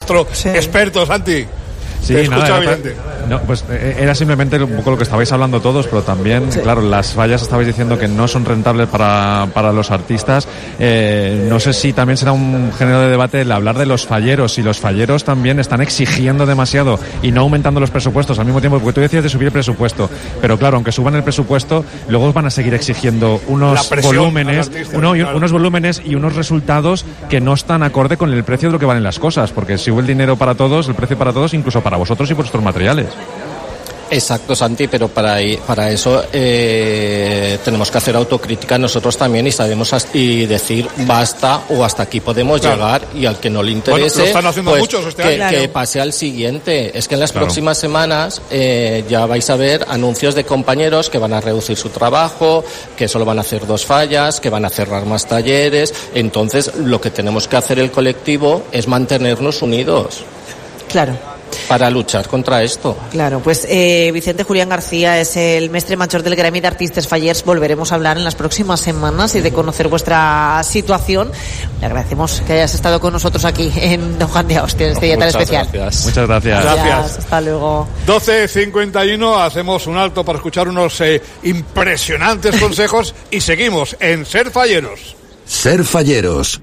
nuestro experto, Santi. Sí, pues era simplemente un poco lo que estabais hablando todos, pero también, claro, las fallas estabais diciendo que no son rentables para los artistas. No sé si también será un género de debate el hablar de los falleros, si los falleros también están exigiendo demasiado y no aumentando los presupuestos al mismo tiempo, porque tú decías de subir el presupuesto, pero claro, aunque suban el presupuesto, luego van a seguir exigiendo unos volúmenes, unos volúmenes y unos resultados que no están acorde con el precio de lo que valen las cosas, porque si sube el dinero para todos, el precio para todos, incluso para vosotros y vuestros materiales. Exacto, Santi, pero para eso tenemos que hacer autocrítica nosotros también y sabemos y decir basta o hasta aquí podemos llegar, y al que no le interese, lo están haciendo pues, muchos este año. Que pase al siguiente. Es que en las próximas semanas ya vais a ver anuncios de compañeros que van a reducir su trabajo, que solo van a hacer 2 fallas, que van a cerrar más talleres. Entonces, lo que tenemos que hacer el colectivo es mantenernos unidos. Claro. Para luchar contra esto. Claro, pues Vicente Julián García es el mestre major del Gremi d'Artistes Fallers. Volveremos a hablar en las próximas semanas y de conocer vuestra situación. Le agradecemos que hayas estado con nosotros aquí en Don Juan de Austria, en este día tan especial. Gracias. Muchas gracias. Hasta luego. 12:51, hacemos un alto para escuchar unos impresionantes consejos y seguimos en Ser Falleros. Ser Falleros.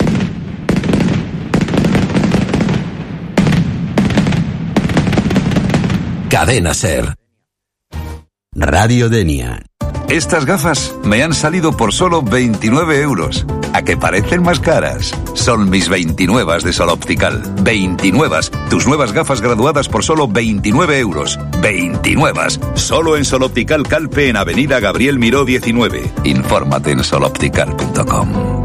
Cadena Ser. Radio Denia. Estas gafas me han salido por solo 29 euros. ¿A que parecen más caras? Son mis 29 de Sol Optical. 29. Tus nuevas gafas graduadas por solo 29 euros. 29. Solo en Sol Optical Calpe, en Avenida Gabriel Miró 19. Infórmate en soloptical.com.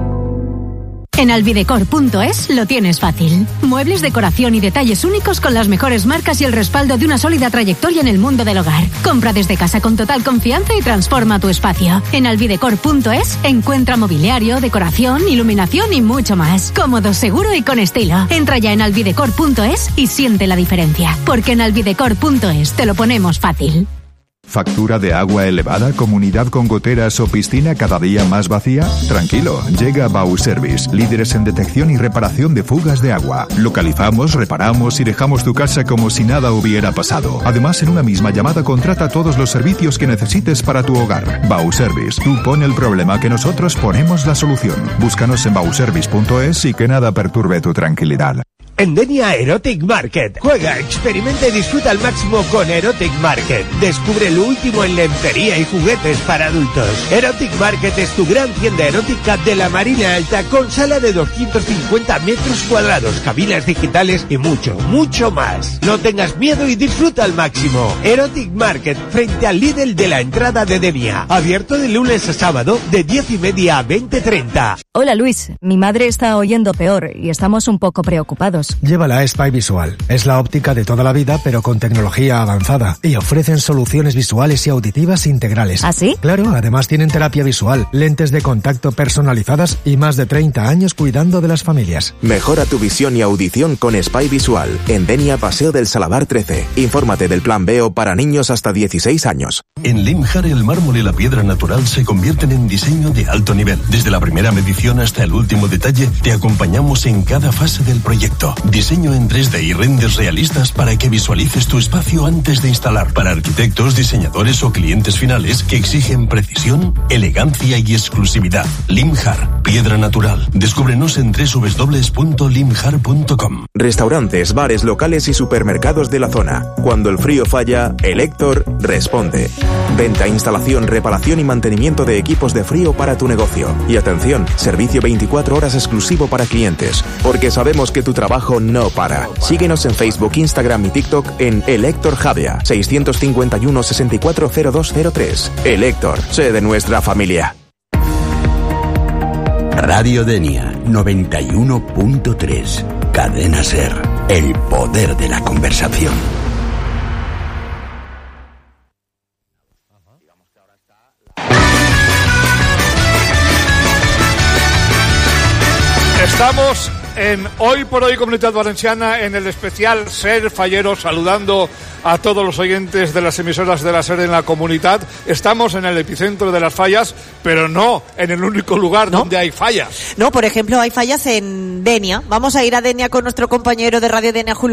En alvidecor.es lo tienes fácil. Muebles, decoración y detalles únicos con las mejores marcas y el respaldo de una sólida trayectoria en el mundo del hogar. Compra desde casa con total confianza y transforma tu espacio. En alvidecor.es encuentra mobiliario, decoración, iluminación y mucho más. Cómodo, seguro y con estilo. Entra ya en alvidecor.es y siente la diferencia. Porque en alvidecor.es te lo ponemos fácil. ¿Factura de agua elevada, comunidad con goteras o piscina cada día más vacía? Tranquilo, llega Bauservice, líderes en detección y reparación de fugas de agua. Localizamos, reparamos y dejamos tu casa como si nada hubiera pasado. Además, en una misma llamada contrata todos los servicios que necesites para tu hogar. Bauservice, tú pon el problema que nosotros ponemos la solución. Búscanos en bauservice.es y que nada perturbe tu tranquilidad. En Denia Erotic Market. Juega, experimenta y disfruta al máximo con Erotic Market. Descubre lo último en lencería y juguetes para adultos. Erotic Market es tu gran tienda erótica de la Marina Alta, con sala de 250 metros cuadrados, cabinas digitales y mucho, mucho más. No tengas miedo y disfruta al máximo. Erotic Market, frente al Lidl de la entrada de Denia. Abierto de lunes a sábado, de 10:30 a 20:30. Hola Luis, mi madre está oyendo peor y estamos un poco preocupados. Llévala a Spy Visual. Es la óptica de toda la vida, pero con tecnología avanzada. Y ofrecen soluciones visuales y auditivas integrales. ¿Ah, sí? Claro, además tienen terapia visual, lentes de contacto personalizadas y más de 30 años cuidando de las familias. Mejora tu visión y audición con Spy Visual. En Denia, Paseo del Salavar 13. Infórmate del plan Veo para niños hasta 16 años. En Limjar, el mármol y la piedra natural se convierten en diseño de alto nivel. Desde la primera medición hasta el último detalle, te acompañamos en cada fase del proyecto. Diseño en 3D y renders realistas para que visualices tu espacio antes de instalar. Para arquitectos, diseñadores o clientes finales que exigen precisión, elegancia y exclusividad. Limjar, piedra natural. Descúbrenos en www.limjar.com. Restaurantes, bares, locales y supermercados de la zona. Cuando el frío falla, Elector responde. Venta, instalación, reparación y mantenimiento de equipos de frío para tu negocio. Y atención, servicio 24 horas exclusivo para clientes. Porque sabemos que tu trabajo no para. Síguenos en Facebook, Instagram y TikTok en Elector Javea, 651 640203. Elector, sé de nuestra familia. Radio Denia 91.3. Cadena Ser. El poder de la conversación. Estamos en Hoy por Hoy Comunitat Valenciana, en el especial Ser Falleros, saludando a todos los oyentes de las emisoras de la SER en la comunidad. Estamos en el epicentro de las fallas, pero no en el único lugar donde hay fallas. No, por ejemplo, hay fallas en Denia. Vamos a ir a Denia con nuestro compañero de Radio Denia, Julio